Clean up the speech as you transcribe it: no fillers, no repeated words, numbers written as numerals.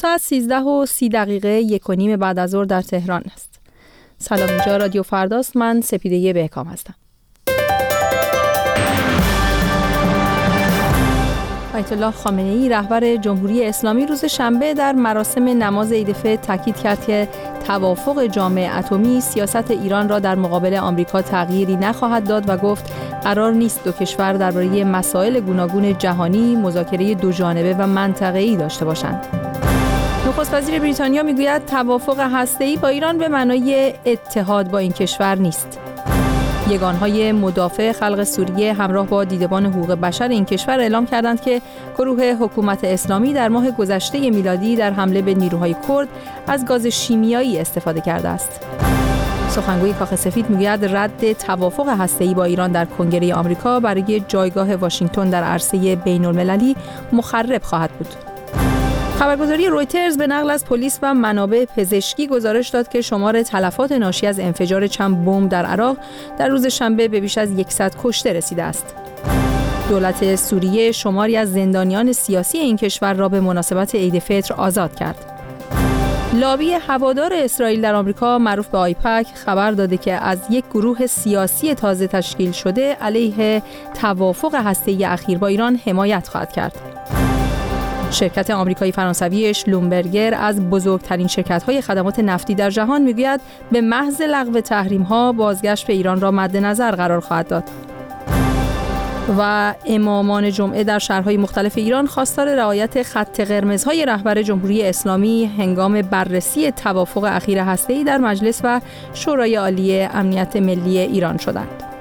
ساعت 13:30 1:30 بعد از ظهر در تهران است. سلام، اینجا رادیو فرداست. من سپیده بهکام هستم. آیت الله خامنه‌ای رهبر جمهوری اسلامی روز شنبه در مراسم نماز عید فطر تاکید کرد که توافق جامع اتمی سیاست ایران را در مقابل آمریکا تغییری نخواهد داد و گفت قرار نیست دو کشور درباره مسائل گوناگون جهانی مذاکره دو جانبه و منطقه‌ای داشته باشند. نخست وزیر بریتانیا میگوید توافق هسته‌ای با ایران به معنای اتحاد با این کشور نیست. یگانهای مدافع خلق سوریه همراه با دیدبان حقوق بشر این کشور اعلام کردند که گروه حکومت اسلامی در ماه گذشته میلادی در حمله به نیروهای کرد از گاز شیمیایی استفاده کرده است. سخنگوی کاخ سفید میگوید رد توافق هسته‌ای با ایران در کنگره آمریکا برای جایگاه واشنگتن در عرصه بین‌المللی مخرب خواهد بود. خبرگزاری رویترز به نقل از پلیس و منابع پزشکی گزارش داد که شمار تلفات ناشی از انفجار چند بمب در عراق در روز شنبه به بیش از 100 کشته رسیده است. دولت سوریه شماری از زندانیان سیاسی این کشور را به مناسبت عید فطر آزاد کرد. لابی هوادار اسرائیل در آمریکا معروف به آیپک خبر داده که از یک گروه سیاسی تازه تشکیل شده علیه توافق هسته‌ای اخیر با ایران حمایت خواهد کرد. شرکت آمریکایی فرانسوی شلومبرگر از بزرگترین شرکت‌های خدمات نفتی در جهان میگوید به محض لغو تحریم‌ها بازگشت به ایران را مد نظر قرار خواهد داد. و امامان جمعه در شهرهای مختلف ایران خواستار رعایت خط قرمزهای رهبر جمهوری اسلامی هنگام بررسی توافق اخیر هسته‌ای در مجلس و شورای عالی امنیت ملی ایران شدند.